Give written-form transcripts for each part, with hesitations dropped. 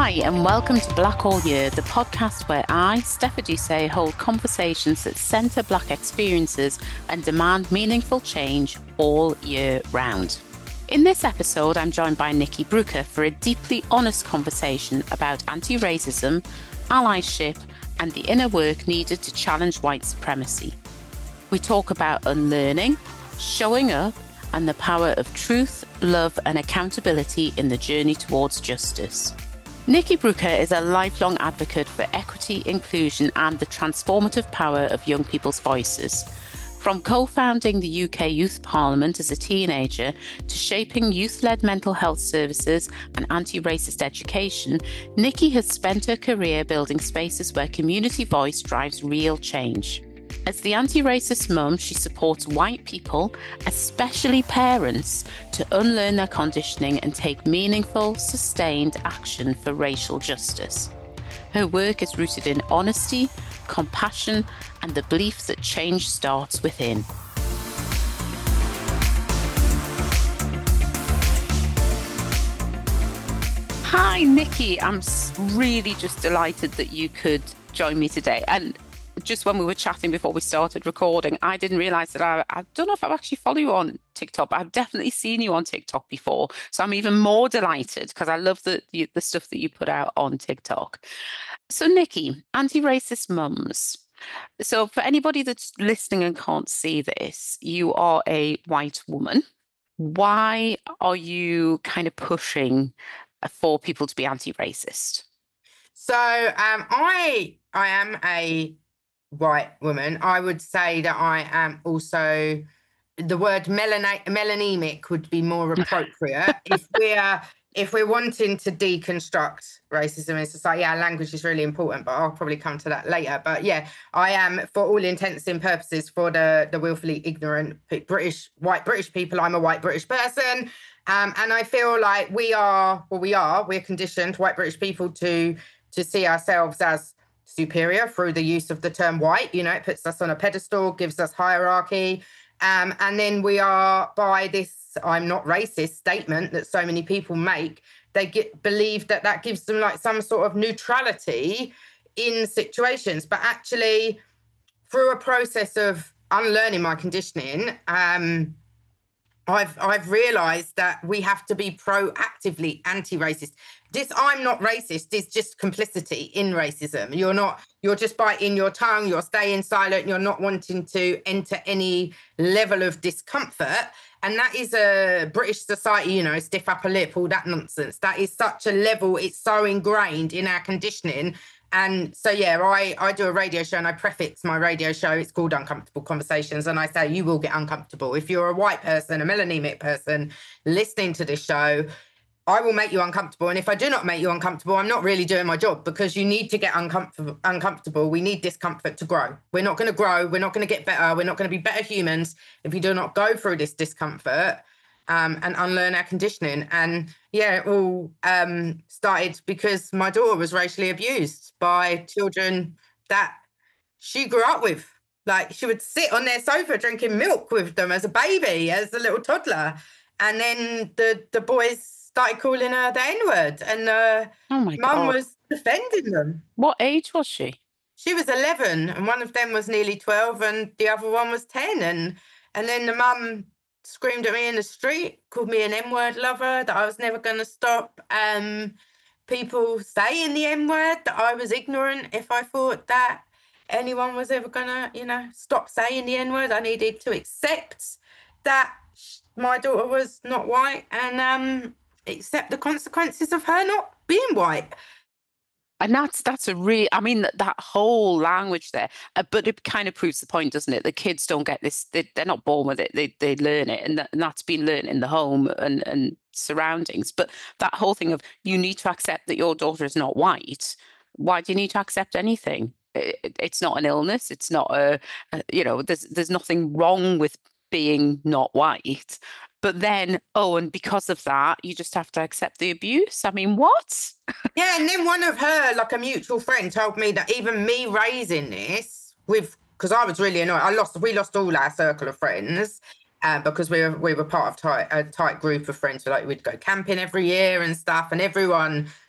Hi, and welcome to Black All Year, the podcast where I, Stepha Doucet, hold conversations that centre Black experiences and demand meaningful change all year round. In this episode, I'm joined by Nikki Brooker for a deeply honest conversation about anti-racism, allyship, and the inner work needed to challenge white supremacy. We talk about unlearning, showing up, and the power of truth, love, and accountability in the journey towards justice. Nikki Brooker is a lifelong advocate for equity, inclusion, and the transformative power of young people's voices. From co-founding the UK Youth Parliament as a teenager to shaping youth-led mental health services and anti-racist education, Nikki has spent her career building spaces where community voice drives real change. As the anti-racist mum, she supports white people, especially parents, to unlearn their conditioning and take meaningful, sustained action for racial justice. Her work is rooted in honesty, compassion, and the belief that change starts within. Hi, Nikki. I'm really just delighted that you could join me today. And just when we were chatting before we started recording, I didn't realise that I don't know if I actually follow you on TikTok, but I've definitely seen you on TikTok before. So I'm even more delighted because I love the stuff that you put out on TikTok. So Nikki, anti-racist mums. So for anybody that's listening and can't see this, you are a white woman. Why are you kind of pushing for people to be anti-racist? So I am a white woman. I would say that I am also, the word melanemic would be more appropriate if we're wanting to deconstruct racism in society. Yeah, language is really important, but I'll probably come to that later. But yeah, I am, for all intents and purposes, for the willfully ignorant white British people. I'm a white British person. And I feel like we're conditioned, white British people, to see ourselves as superior through the use of the term white. You know, it puts us on a pedestal, gives us hierarchy. And then we are, by this "I'm not racist" statement that so many people make, they believe that gives them like some sort of neutrality in situations. But actually, through a process of unlearning my conditioning, I've realised that we have to be proactively anti-racist. This "I'm not racist" is just complicity in racism. You're just biting your tongue, you're staying silent, you're not wanting to enter any level of discomfort. And that is a British society, stiff upper lip, all that nonsense. That is such a level, it's so ingrained in our conditioning. And so, yeah, I do a radio show and I prefix my radio show. It's called Uncomfortable Conversations. And I say, you will get uncomfortable. If you're a white person, a melanemic person listening to this show, I will make you uncomfortable. And if I do not make you uncomfortable, I'm not really doing my job, because you need to get uncomfortable. We need discomfort to grow. We're not going to grow. We're not going to get better. We're not going to be better humans if we do not go through this discomfort and unlearn our conditioning. And yeah, it all started because my daughter was racially abused by children that she grew up with. Like, she would sit on their sofa drinking milk with them as a baby, as a little toddler. And then the boys started calling her the N-word, and mum was defending them. What age was she? She was 11, and one of them was nearly 12, and the other one was 10. And then the mum screamed at me in the street, called me an N-word lover, that I was never going to stop people saying the N-word, that I was ignorant if I thought that anyone was ever going to, stop saying the N-word. I needed to accept that my daughter was not white and accept the consequences of her not being white. And that's that whole language there, but it kind of proves the point, doesn't it? The kids don't get this, they're not born with it, they learn it, and that's been learned in the home and surroundings. But that whole thing of, you need to accept that your daughter is not white. Why do you need to accept anything? It's not an illness, it's not there's nothing wrong with being not white. But then, and because of that, you just have to accept the abuse. I mean, what? Yeah, and then one of her, like a mutual friend, told me that even me raising this because I was really annoyed. We lost all our circle of friends because we were part of a tight group of friends. We'd go camping every year and stuff, and everyone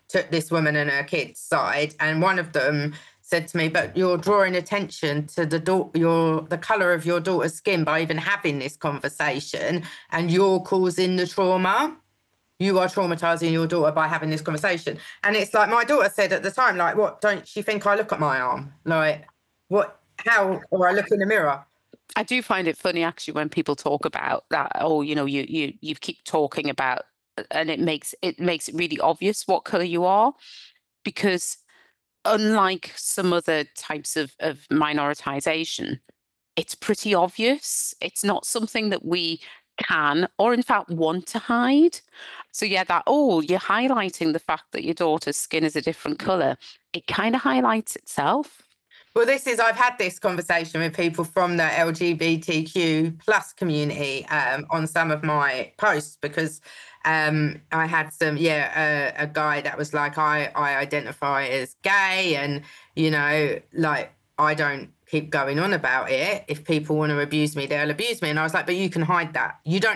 took this woman and her kids' side, and one of them said to me, "But you're drawing attention to the colour of your daughter's skin by even having this conversation, and you're causing the trauma. You are traumatizing your daughter by having this conversation." And it's like, my daughter said at the time, like, "What, don't she think I look at my arm? Like, what, how, or I look in the mirror?" I do find it funny, actually, when people talk about that. Oh, you know, you keep talking about, and it makes it really obvious what color you are, because unlike some other types of minoritization, it's pretty obvious. It's not something that we can, or in fact want to hide. So yeah, that, oh, you're highlighting the fact that your daughter's skin is a different color. It kind of highlights itself. Well, I've had this conversation with people from the LGBTQ plus community on some of my posts, because I had some, a guy that was like, I identify as gay, and, you know, like, I don't keep going on about it. If people want to abuse me, they'll abuse me. And I was like, but you can hide that.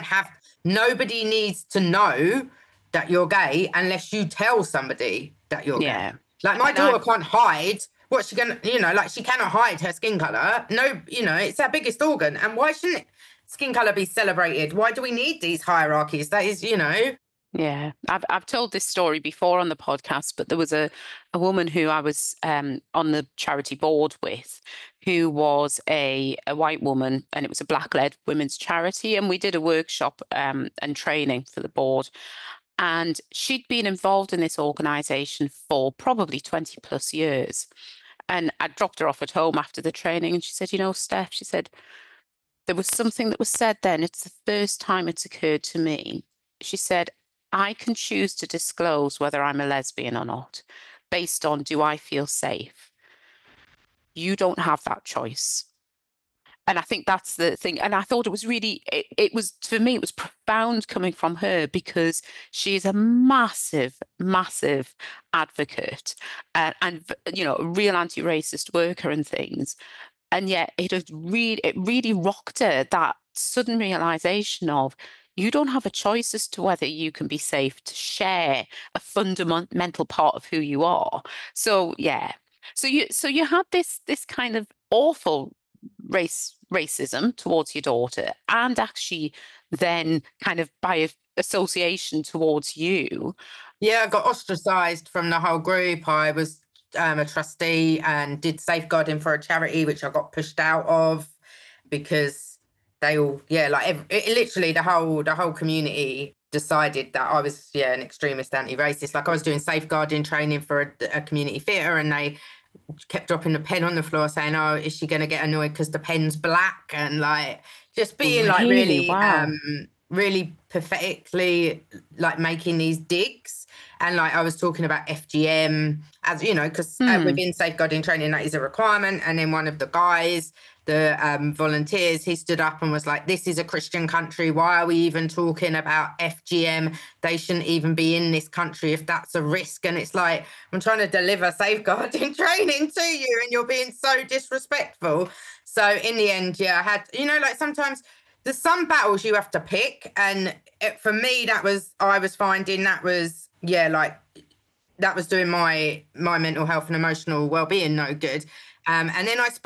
Nobody needs to know that you're gay unless you tell somebody that you're gay. Like, my daughter can't hide. What's she gonna, you know, like, she cannot hide her skin color. No, you know, it's our biggest organ. And why shouldn't skin color be celebrated? Why do we need these hierarchies? That is, you know. Yeah, I've told this story before on the podcast, but there was a woman who I was on the charity board with, who was a white woman, and it was a Black-led women's charity, and we did a workshop and training for the board. And she'd been involved in this organisation for probably 20 plus years. And I dropped her off at home after the training, and she said, "You know, Steph," she said, "there was something that was said then. It's the first time it's occurred to me." She said, "I can choose to disclose whether I'm a lesbian or not based on, do I feel safe? You don't have that choice." And I think that's the thing. And I thought it was really, it was, for me, it was profound coming from her, because she is a massive, massive advocate and, you know, a real anti-racist worker and things. And yet it really rocked her, that sudden realization of, you don't have a choice as to whether you can be safe to share a fundamental part of who you are. So, yeah. So you had this kind of awful racism towards your daughter, and actually then kind of by association towards you. Yeah, I got ostracized from the whole group. I was a trustee and did safeguarding for a charity, which I got pushed out of because they all, literally the whole community decided that I was, an extremist anti-racist. Like, I was doing safeguarding training for a community theatre, and they kept dropping the pen on the floor saying, "Oh, is she going to get annoyed because the pen's black?" And like, just being like really, wow. really pathetically like making these digs. And like, I was talking about FGM, as you know, because within safeguarding training, that is a requirement. And then one of the guys, the volunteers, he stood up and was like, "This is a Christian country. Why are we even talking about FGM? They shouldn't even be in this country if that's a risk." And it's like, I'm trying to deliver safeguarding training to you and you're being so disrespectful. So in the end, I had, like, sometimes there's some battles you have to pick. And for me, I was finding that was doing my mental health and emotional well-being no good. And then I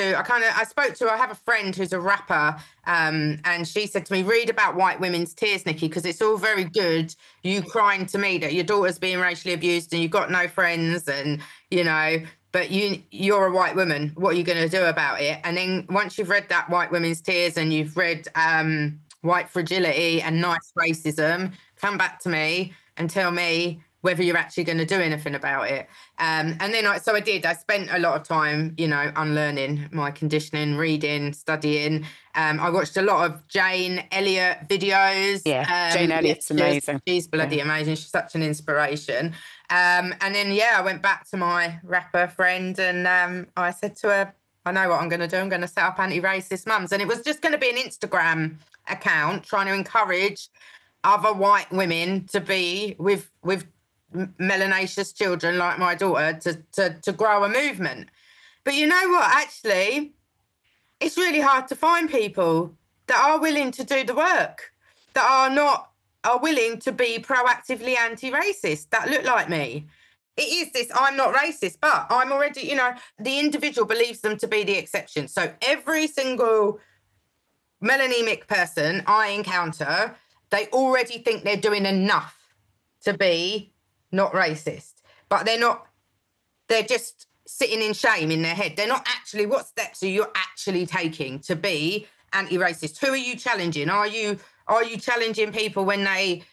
have a friend who's a rapper, and she said to me, "Read about white women's tears, Nikki, because it's all very good you crying to me that your daughter's being racially abused and you've got no friends, and but you're a white woman. What are you going to do about it?" And then once you've read that White Women's Tears and you've read White Fragility and Nice Racism, come back to me and tell me whether you're actually going to do anything about it. And then I did. I spent a lot of time, unlearning my conditioning, reading, studying. I watched a lot of Jane Elliott videos. Yeah, Jane Elliott's amazing. She's bloody amazing. She's such an inspiration. And then, I went back to my rapper friend and I said to her, "I know what I'm going to do. I'm going to set up Anti-Racist Mums." And it was just going to be an Instagram account trying to encourage other white women to be with melanaceous children like my daughter to grow a movement. But you know what? Actually, it's really hard to find people that are willing to do the work, that are willing to be proactively anti-racist, that look like me. It is this, I'm not racist, but I'm already, the individual believes them to be the exception. So every single melanemic person I encounter, they already think they're doing enough to be not racist, but they're not. They're just sitting in shame in their head. They're not actually, what steps are you actually taking to be anti-racist? Who are you challenging? Are you challenging people when they,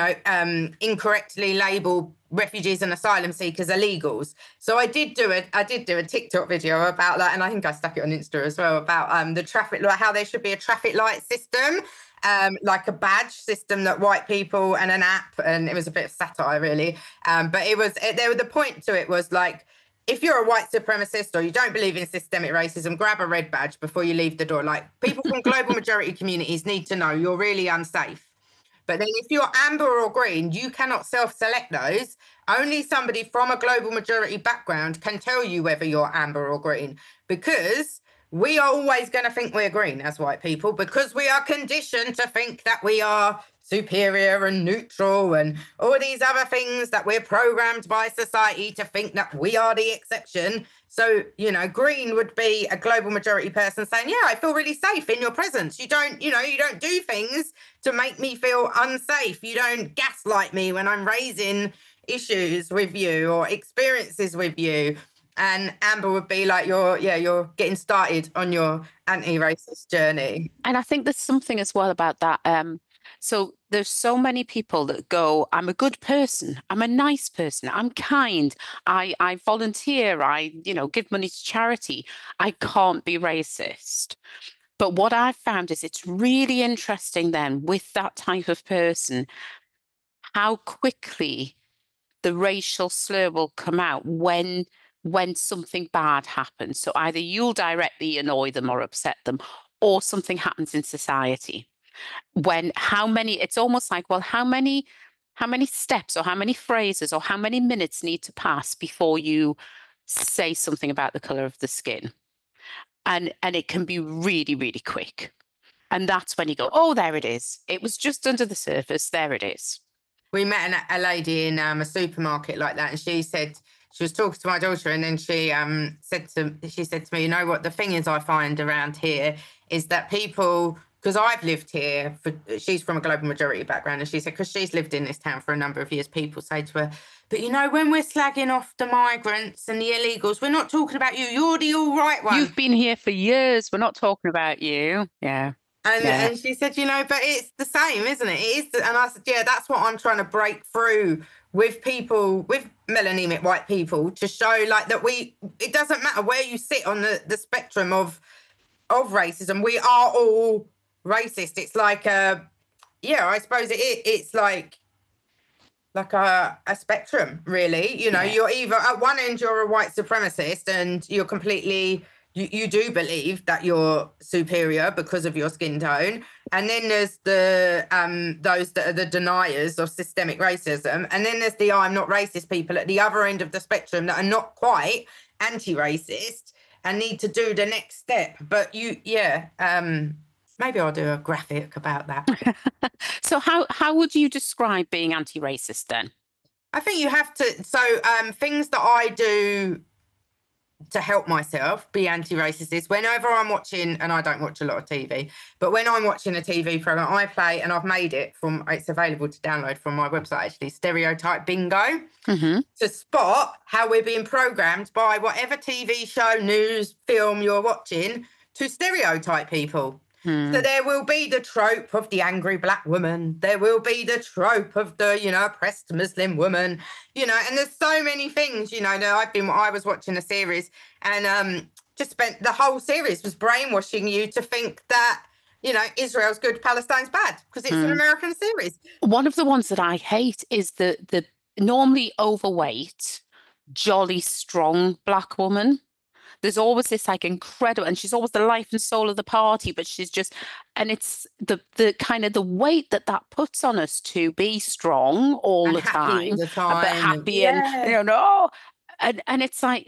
incorrectly label refugees and asylum seekers illegals? So I did do a TikTok video about that, and I think I stuck it on Insta as well, about the traffic light, how there should be a traffic light system, like a badge system that white people, and an app, and it was a bit of satire really, but the point to it was like, if you're a white supremacist or you don't believe in systemic racism, grab a red badge before you leave the door. Like, people from global majority communities need to know you're really unsafe. But then if you're amber or green, you cannot self-select those. Only somebody from a global majority background can tell you whether you're amber or green, because we are always going to think we're green as white people, because we are conditioned to think that we are superior and neutral and all these other things, that we're programmed by society to think that we are the exception. So, green would be a global majority person saying, yeah, I feel really safe in your presence. You don't do things to make me feel unsafe. You don't gaslight me when I'm raising issues with you or experiences with you. And amber would be like, you're getting started on your anti-racist journey. And I think there's something as well about that. So there's so many people that go, I'm a good person, I'm a nice person, I'm kind, I volunteer, I give money to charity, I can't be racist. But what I've found is it's really interesting then with that type of person, how quickly the racial slur will come out when something bad happens. So either you'll directly annoy them or upset them, or something happens in society. It's almost like, well, how many steps or how many phrases or how many minutes need to pass before you say something about the color of the skin? And it can be really, really quick. And that's when you go, oh, there it is. It was just under the surface. There it is. We met a lady in a supermarket like that, and she said, she was talking to my daughter, and then she said to me, you know what, the thing is, I find around here is that people, because I've lived here, she's from a global majority background, and she said, because she's lived in this town for a number of years, people say to her, but when we're slagging off the migrants and the illegals, we're not talking about you. You're the all right one. You've been here for years. We're not talking about you. Yeah. And she said, but it's the same, isn't it? It is. And I said, yeah, that's what I'm trying to break through with people, with melanemic white people, to show like that it doesn't matter where you sit on the spectrum of racism. We are all racist. It's like, I suppose it's like a spectrum, really. You're either at one end, you're a white supremacist and you're completely... You do believe that you're superior because of your skin tone. And then there's the those that are the deniers of systemic racism. And then there's the I'm not racist people at the other end of the spectrum that are not quite anti-racist and need to do the next step. But maybe I'll do a graphic about that. So how would you describe being anti-racist then? I think you have to. So things that I do to help myself be anti-racist is whenever I'm watching, and I don't watch a lot of TV, but when I'm watching a TV program, I play, and I've made it's available to download from my website actually, Stereotype Bingo, to spot how we're being programmed by whatever TV show, news, film you're watching to stereotype people. So there will be the trope of the angry black woman. There will be the trope of the, oppressed Muslim woman, and there's so many things, that I was watching a series and just spent the whole series was brainwashing you to think that, Israel's good, Palestine's bad, because it's an American series. One of the ones that I hate is the normally overweight, jolly, strong black woman. There's always this like incredible, and she's always the life and soul of the party, but she's just, and it's the kind of the weight that puts on us to be strong all the time, a bit happy and and it's like,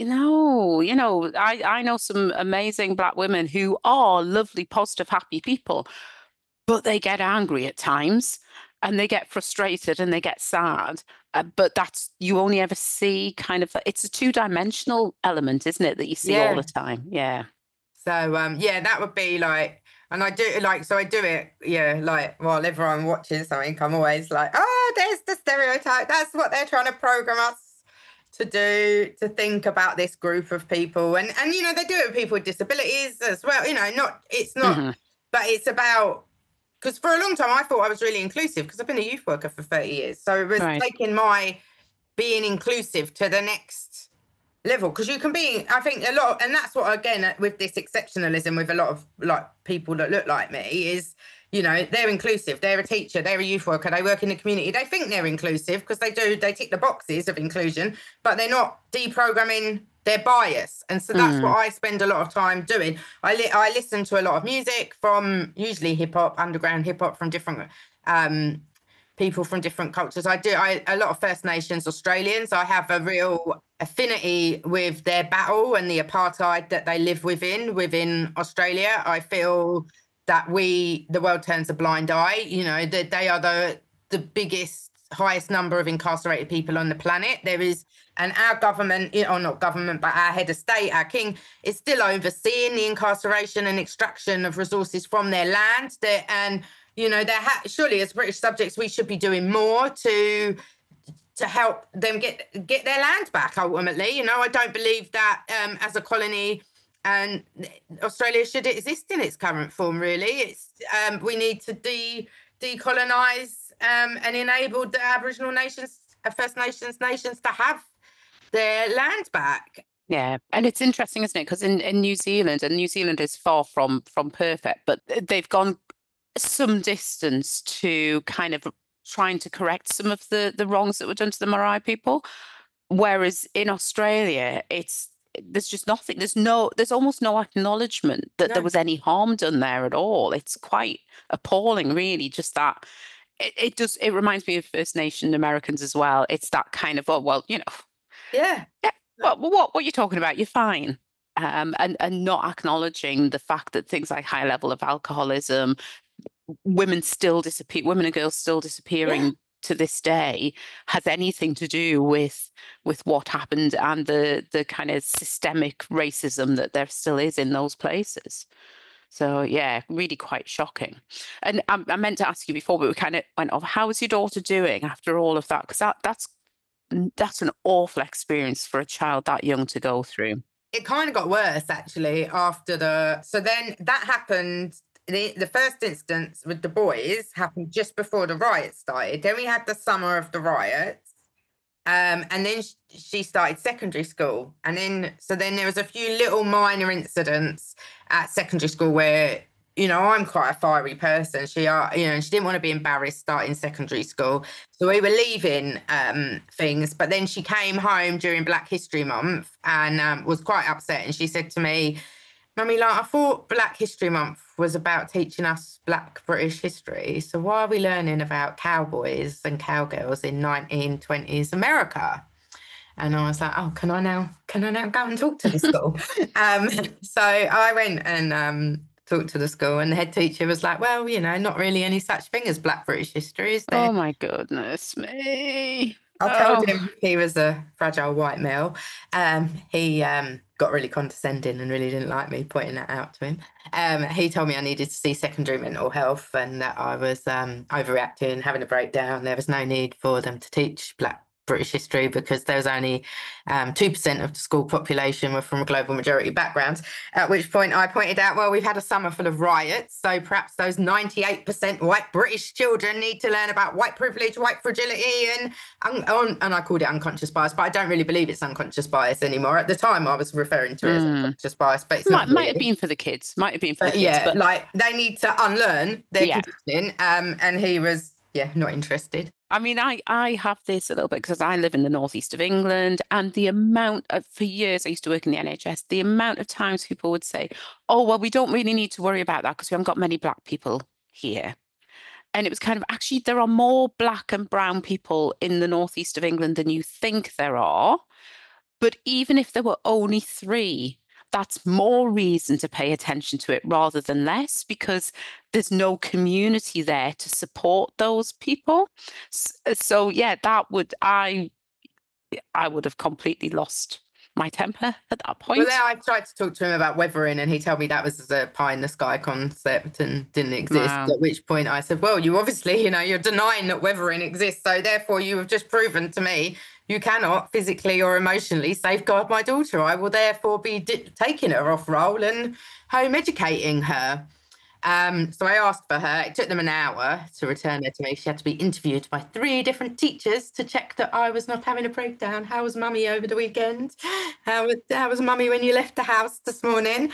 I know some amazing black women who are lovely, positive, happy people, but they get angry at times. and they get frustrated and they get sad. But that's, you only ever see kind of, it's a two-dimensional element, isn't it, that you see all the time? Yeah. So yeah, that would be like, and I do like, so I do it, yeah, like while everyone watches something, I'm always like, oh, there's the stereotype. That's what they're trying to program us to do, to think about this group of people. And you know, they do it with people with disabilities as well. You know, it's not, but it's about, because for a long time I thought I was really inclusive because I've been a youth worker for 30 years. So it was taking my being inclusive to the next level, because you can be, I think a lot, and that's what, again, with this exceptionalism with a lot of like people that look like me is, you know, they're inclusive, they're a teacher, they're a youth worker, they work in the community, they think they're inclusive because they tick the boxes of inclusion, but they're not deprogramming their bias. And so that's what I spend a lot of time doing. I listen to a lot of music from usually hip-hop, underground hip-hop, from different people from different cultures. A lot of First Nations Australians. I have a real affinity with their battle and the apartheid that they live within Australia. I feel that the world turns a blind eye. You know, that they are the biggest, highest number of incarcerated people on the planet. There is, and our government, or not government, but our head of state, our king, is still overseeing the incarceration and extraction of resources from their land. And you know, surely as British subjects, we should be doing more to help them get their land back. Ultimately, you know, I don't believe that as a colony, and Australia should exist in its current form. Really, it's we need to decolonize and enable the Aboriginal nations, First Nations nations, to have their land back. Yeah, and it's interesting, isn't it? Because in New Zealand, and New Zealand is far from perfect, but they've gone some distance to kind of trying to correct some of the wrongs that were done to the Marai people, whereas in Australia there's just nothing, there's almost no acknowledgement that there was any harm done there at all. It's quite appalling, really, just that it reminds me of First Nation Americans as well. It's that kind of, oh well, you know, what are you talking about, you're fine. And not acknowledging the fact that things like high level of alcoholism, women and girls still disappearing to this day, has anything to do with what happened and the kind of systemic racism that there still is in those places. So yeah, really quite shocking. And I meant to ask you before, but we kind of went off. How is your daughter doing after all of that? Because that's an awful experience for a child that young to go through. It kind of got worse actually so then that happened. The first instance with the boys happened just before the riots started. Then we had the summer of the riots. And then she started secondary school. And then there was a few little minor incidents at secondary school where, you know, I'm quite a fiery person. She didn't want to be embarrassed starting secondary school. So we were leaving things. But then she came home during Black History Month and was quite upset. And she said to me, Mummy, like, I thought Black History Month was about teaching us Black British history. So why are we learning about cowboys and cowgirls in 1920s America? And I was like, oh, can I now go and talk to the school? So I went and talked to the school, and the head teacher was like, well, you know, not really any such thing as Black British history, is there? Oh my goodness me. I told him he was a fragile white male. He got really condescending and really didn't like me pointing that out to him. He told me I needed to see secondary mental health and that I was overreacting, having a breakdown. There was no need for them to teach Black British history because there was only 2% of the school population were from a global majority backgrounds, at which point I pointed out, well, we've had a summer full of riots, so perhaps those 98% white British children need to learn about white privilege, white fragility, and I called it unconscious bias, but I don't really believe it's unconscious bias anymore. At the time I was referring to it as unconscious bias, but it's not really. Might have been for the kids, but like they need to unlearn their conditioning, and he was not interested. I mean, I have this a little bit because I live in the northeast of England, and the amount of, for years I used to work in the NHS, the amount of times people would say, oh, well, we don't really need to worry about that because we haven't got many Black people here. And it was kind of, actually, there are more Black and brown people in the northeast of England than you think there are. But even if there were only 3, that's more reason to pay attention to it rather than less, because there's no community there to support those people. So yeah, I would have completely lost my temper at that point. Well, then I tried to talk to him about weathering, and he told me that was a pie in the sky concept and didn't exist. Wow. At which point I said, well, you obviously, you're denying that weathering exists. So therefore you have just proven to me you cannot physically or emotionally safeguard my daughter. I will therefore be taking her off roll and home educating her. So I asked for her. It took them an hour to return her to me. She had to be interviewed by 3 different teachers to check that I was not having a breakdown. How was mummy over the weekend? How was mummy when you left the house this morning?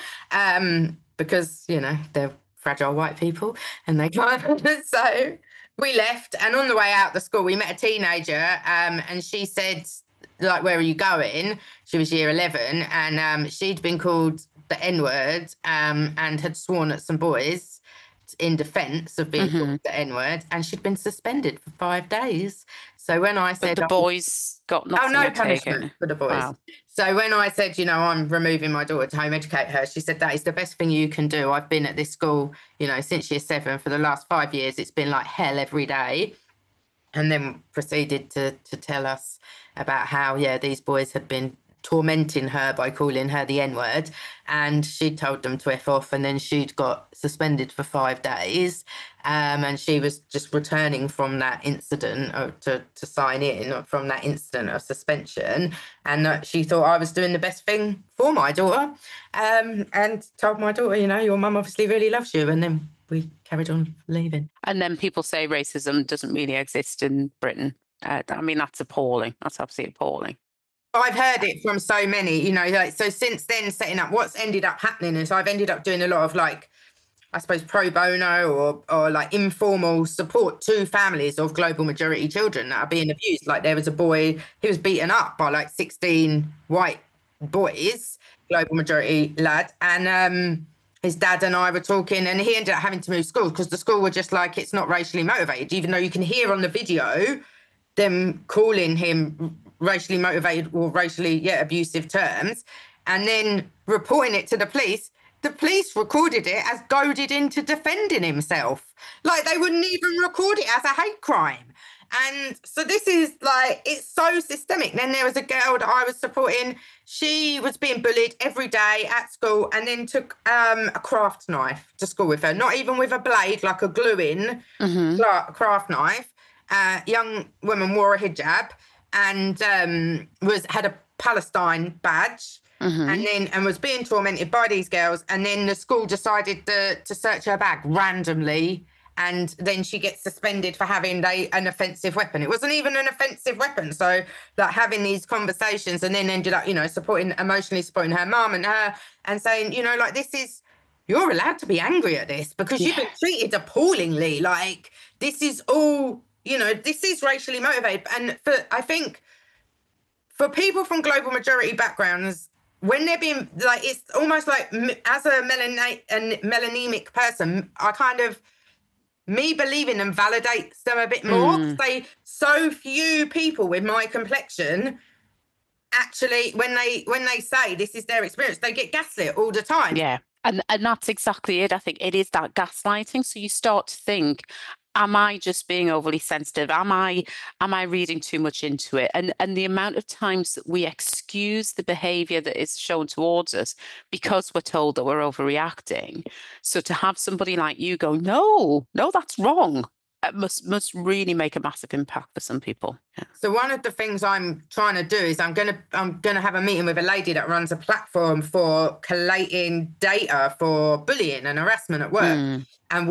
Because, they're fragile white people and they can't. So we left, and on the way out the school, we met a teenager, and she said, like, where are you going? She was year 11, and she'd been called the N-word, and had sworn at some boys in defence of being called the N-word, and she'd been suspended for 5 days. So when I said... But the boys got nothing. no punishment for the boys. Wow. So when I said, I'm removing my daughter to home educate her, she said, that is the best thing you can do. I've been at this school, since year 7 for the last 5 years. It's been like hell every day. And then proceeded to tell us about how, these boys had been tormenting her by calling her the N-word, and she told them to F off, and then she'd got suspended for 5 days, and she was just returning from that incident to sign in from that incident of suspension, and that she thought I was doing the best thing for my daughter, and told my daughter, your mum obviously really loves you, and then we carried on leaving. And then people say racism doesn't really exist in Britain. That's appalling. That's absolutely appalling. I've heard it from so many, so since then setting up, what's ended up happening is I've ended up doing a lot of pro bono or like informal support to families of global majority children that are being abused. Like there was a boy, he was beaten up by like 16 white boys, global majority lad. And his dad and I were talking, and he ended up having to move schools because the school were just like, it's not racially motivated, even though you can hear on the video them calling him racially motivated or racially abusive terms, and then reporting it to the police. The police recorded it as goaded into defending himself. Like they wouldn't even record it as a hate crime. And so this is like, it's so systemic. Then there was a girl that I was supporting. She was being bullied every day at school, and then took a craft knife to school with her, not even with a blade, like a gluing craft knife. Young woman wore a hijab and had a Palestine badge, and was being tormented by these girls. And then the school decided to search her bag randomly, and then she gets suspended for having an offensive weapon. It wasn't even an offensive weapon. So like having these conversations, and then ended up, emotionally supporting her mum and her, and saying, you're allowed to be angry at this because you've been treated appallingly. Like this is all, this is racially motivated. And I think for people from global majority backgrounds, when they're being like, it's almost like as a melanemic person, I kind of, me believing them validates them a bit more. So few people with my complexion actually, when they say this is their experience, they get gaslit all the time. Yeah. And that's exactly it. I think it is that gaslighting. So you start to think, am I just being overly sensitive? Am I reading too much into it? And the amount of times that we excuse the behavior that is shown towards us because we're told that we're overreacting. So to have somebody like you go, no, that's wrong. It must really make a massive impact for some people. Yeah. So one of the things I'm trying to do is I'm gonna have a meeting with a lady that runs a platform for collating data for bullying and harassment at work, and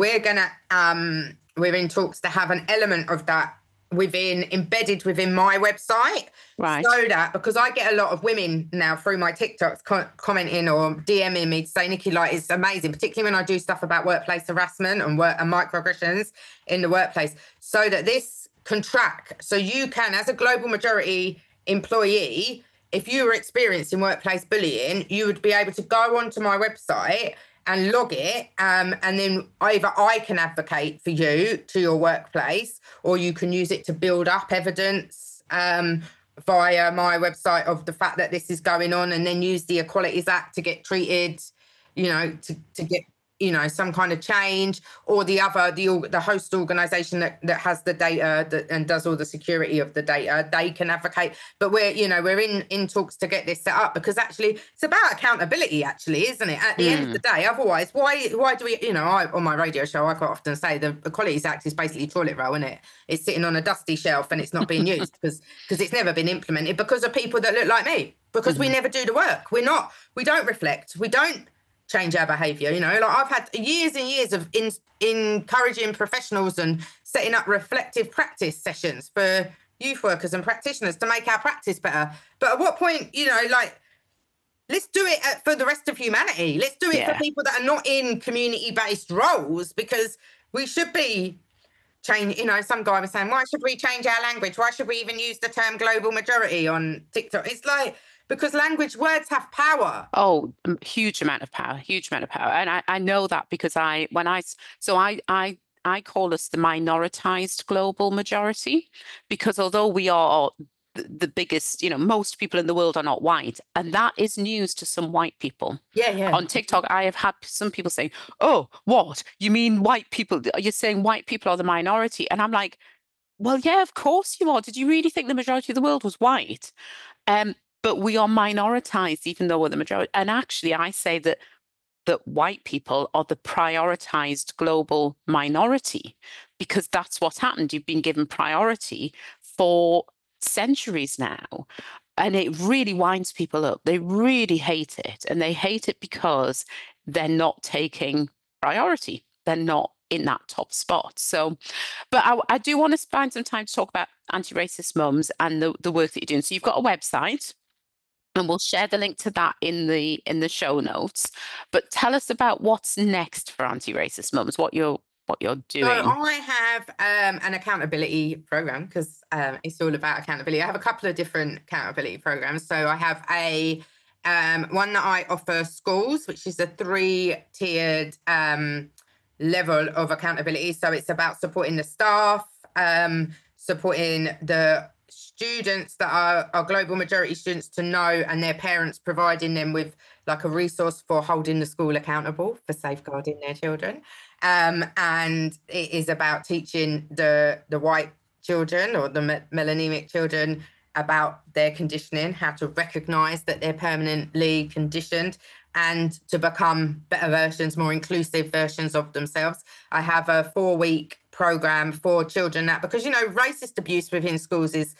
we're in talks to have an element of that embedded within my website. Right. So that, because I get a lot of women now through my TikToks commenting or DMing me to say, Nikki, like, it's amazing, particularly when I do stuff about workplace harassment and microaggressions in the workplace, so that this can track. So you can, as a global majority employee, if you were experiencing workplace bullying, you would be able to go onto my website and log it, and then either I can advocate for you to your workplace, or you can use it to build up evidence via my website of the fact that this is going on, and then use the Equalities Act to get treated, to get, some kind of change, or the host organization that has the data and does all the security of the data, they can advocate. But we're in talks to get this set up, because actually it's about accountability, actually, isn't it? At the end of the day, otherwise, why do we, on my radio show, I quite often say the Equalities Act is basically toilet roll, isn't it? It's sitting on a dusty shelf and it's not being used because it's never been implemented, because of people that look like me, because we never do the work. We don't reflect. We don't change our behaviour. Like I've had years and years of encouraging professionals and setting up reflective practice sessions for youth workers and practitioners to make our practice better. But at what point, let's do it for the rest of humanity. Let's do it for people that are not in community-based roles, because we should be changing. Some guy was saying, why should we change our language? Why should we even use the term global majority on TikTok? It's like, because words have power. Oh, huge amount of power. And I know that because I call us the minoritized global majority, because although we are the biggest, most people in the world are not white, and that is news to some white people. Yeah. On TikTok, I have had some people saying, oh, what? You mean white people? You're saying white people are the minority? And I'm like, well, yeah, of course you are. Did you really think the majority of the world was white? But we are minoritized, even though we're the majority. And actually, I say that white people are the prioritized global minority, because that's what's happened. You've been given priority for centuries now. And it really winds people up. They really hate it. And they hate it because they're not taking priority. They're not in that top spot. So, but I do want to find some time to talk about anti-racist mums and the work that you're doing. So you've got a website, and we'll share the link to that in the show notes. But tell us about what's next for anti-racist mums, what you're doing. So I have an accountability program, because it's all about accountability. I have a couple of different accountability programs. So I have a one that I offer schools, which is a 3-tiered level of accountability. So it's about supporting the staff, supporting the students that are global majority students to know, and their parents, providing them with like a resource for holding the school accountable for safeguarding their children. And it is about teaching the white children or the melanemic children about their conditioning, how to recognise that they're permanently conditioned, and to become better versions, more inclusive versions of themselves. I have a 4-week program for children that, because, racist abuse within schools is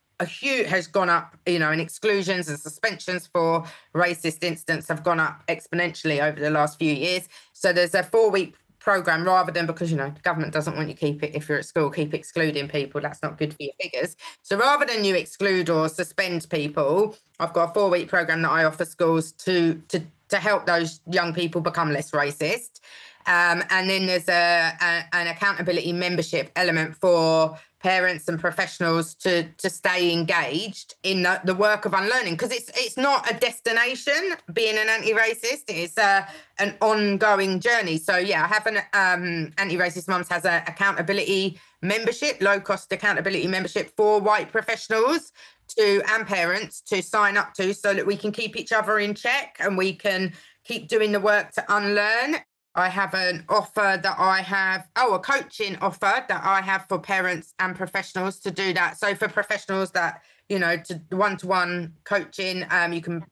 has gone up, and exclusions and suspensions for racist incidents have gone up exponentially over the last few years. So there's a 4-week program, rather than, because, the government doesn't want you to keep it, if you're at school, keep excluding people. That's not good for your figures. So rather than you exclude or suspend people, I've got a 4-week program that I offer schools to help those young people become less racist. And then there's an accountability membership element for parents and professionals to stay engaged in the work of unlearning, because it's not a destination being an anti-racist. It's an ongoing journey. So yeah, I have an Anti-Racist Mums has an accountability membership, low-cost accountability membership for white professionals and parents to sign up to, so that we can keep each other in check and we can keep doing the work to unlearn. I have an offer that I have, a coaching offer that I have for parents and professionals to do that. So for professionals that, to one-to-one coaching, you can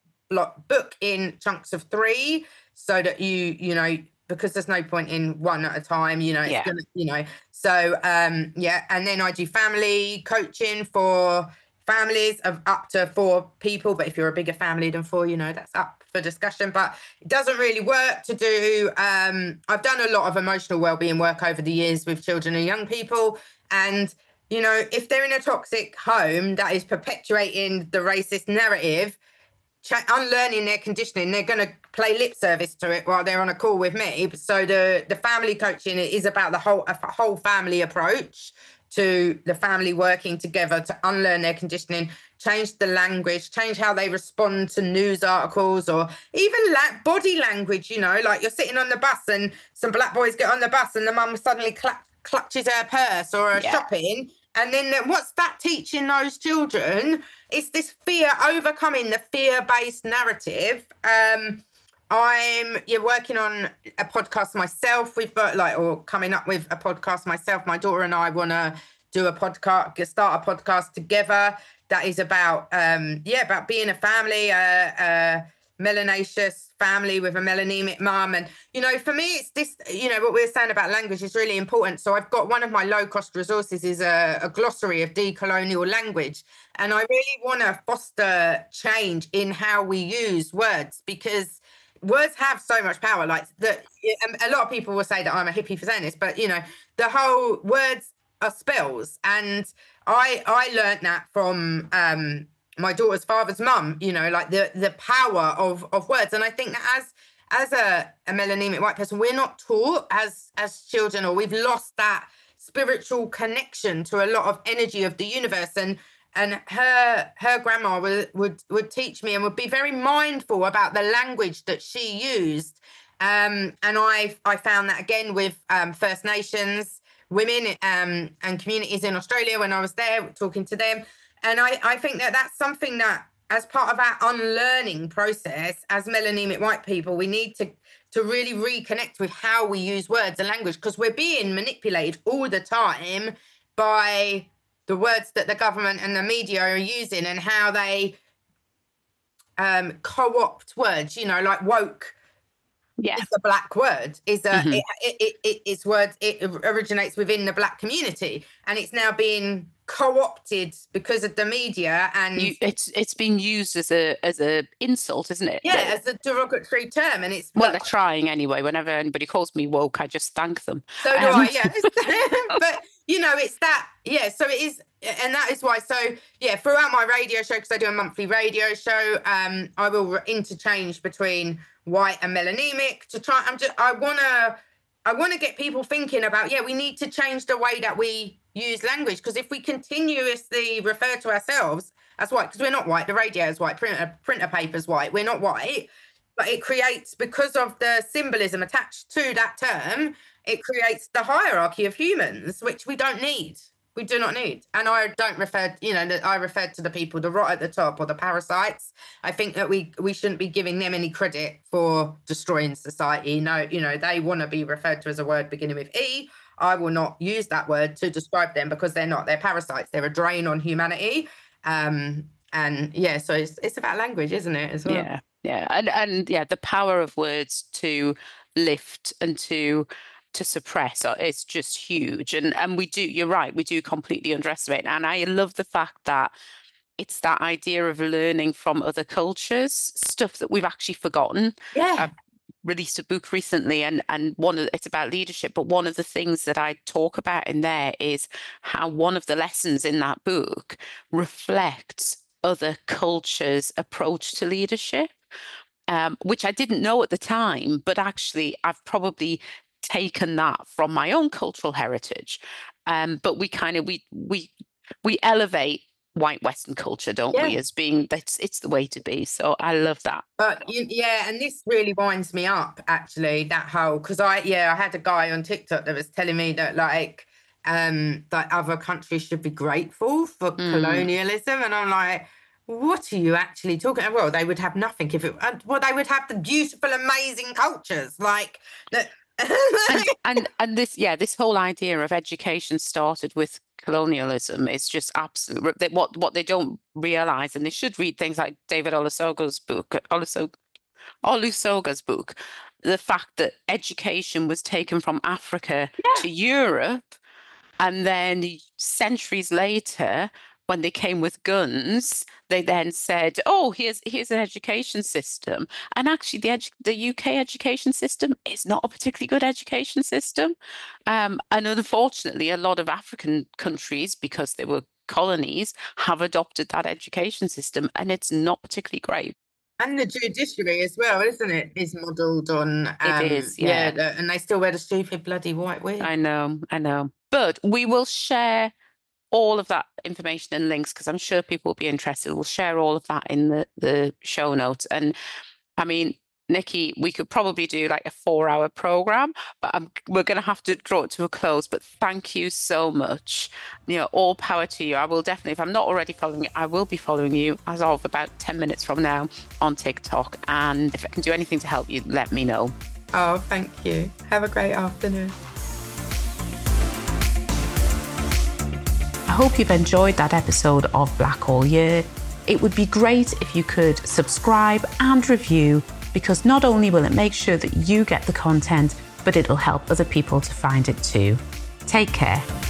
book in chunks of 3, so that because there's no point in one at a time, it's gonna, so and then I do family coaching for families of up to 4 people. But if you're a bigger family than 4, that's up for discussion. But it doesn't really work to do. I've done a lot of emotional wellbeing work over the years with children and young people. And, if they're in a toxic home that is perpetuating the racist narrative, unlearning their conditioning, they're going to play lip service to it while they're on a call with me. So the family coaching is about a whole family approach to the family working together to unlearn their conditioning, change the language, change how they respond to news articles, or even body language, like you're sitting on the bus and some black boys get on the bus and the mum suddenly clutches her purse or her shopping, And then what's that teaching those children? It's this fear, overcoming the fear-based narrative. I'm working on a podcast myself. We've got or coming up with a podcast myself. My daughter and I want to do a podcast, start a podcast together that is about about being a family, melanaceous family with a melanemic mum. And for me, it's this, what we were saying about language is really important. So I've got one of my low-cost resources is a glossary of decolonial language, and I really want to foster change in how we use words, because words have so much power. Like a lot of people will say that I'm a hippie for saying this, but the whole words are spells, and I learned that from my daughter's father's mum. The power of words. And I think that as a melanemic white person, we're not taught as children, or we've lost that spiritual connection to a lot of energy of the universe. And her grandma would teach me and would be very mindful about the language that she used. And I found that again with First Nations women and communities in Australia when I was there talking to them. And I think that that's something that, as part of our unlearning process as melanemic white people, we need to really reconnect with how we use words and language, because we're being manipulated all the time by the words that the government and the media are using, and how they co-opt words, like woke. Yeah, it's a black word. It's words. It originates within the black community, and it's now being co-opted because of the media, and it's being used as a insult, isn't it? Yeah, as a derogatory term, and it's they're trying anyway. Whenever anybody calls me woke, I just thank them. So do I, yeah. But it's that, yeah. So it is, and that is why. So yeah, throughout my radio show, because I do a monthly radio show, I will interchange between white and melanemic to try. I want to get people thinking about, we need to change the way that we use language, because if we continuously refer to ourselves as white, because we're not white, the radio is white, printer paper's white, we're not white, but it creates, because of the symbolism attached to that term, it creates the hierarchy of humans, which we don't need. We do not need. And I don't refer, I referred to the people, the rot at the top, or the parasites. I think that we shouldn't be giving them any credit for destroying society. No, they want to be referred to as a word beginning with E. I will not use that word to describe them, because they're not. They're parasites. They're a drain on humanity. So it's about language, isn't it, as well? Yeah. And the power of words to lift and to suppress, it's just huge. And we do, you're right, we do completely underestimate. And I love the fact that it's that idea of learning from other cultures, stuff that we've actually forgotten. Yeah. I've released a book recently, and it's about leadership, but one of the things that I talk about in there is how one of the lessons in that book reflects other cultures' approach to leadership, which I didn't know at the time, but actually I've probably taken that from my own cultural heritage. But we elevate white Western culture, don't we, as being it's the way to be. So I love that. But and this really winds me up, actually, that whole, because I had a guy on TikTok that was telling me that that other countries should be grateful for colonialism, and I'm like, what are you actually talking about? Well, they would have nothing if it. Well, they would have the beautiful, amazing cultures like that. and this whole idea of education started with colonialism is just absolute. What they don't realize, and they should read things like David Olusoga's book, the fact that education was taken from Africa to Europe, and then centuries later, when they came with guns, they then said, "Oh, here's an education system." And actually, the UK education system is not a particularly good education system. And unfortunately, a lot of African countries, because they were colonies, have adopted that education system, and it's not particularly great. And the judiciary as well, isn't it? Is modelled on. It is, yeah. And they still wear the stupid bloody white wig. I know. But we will share all of that information and links, because I'm sure people will be interested. We'll share all of that in the show notes. And I mean, Nikki, we could probably do like a 4-hour program, but we're going to have to draw it to a close. But thank you so much. All power to you. I will definitely, if I'm not already following you, I will be following you as of about 10 minutes from now on TikTok. And if I can do anything to help you, let me know. Oh, thank you. Have a great afternoon. I hope you've enjoyed that episode of Black All Year. It would be great if you could subscribe and review, because not only will it make sure that you get the content, but it'll help other people to find it too. Take care.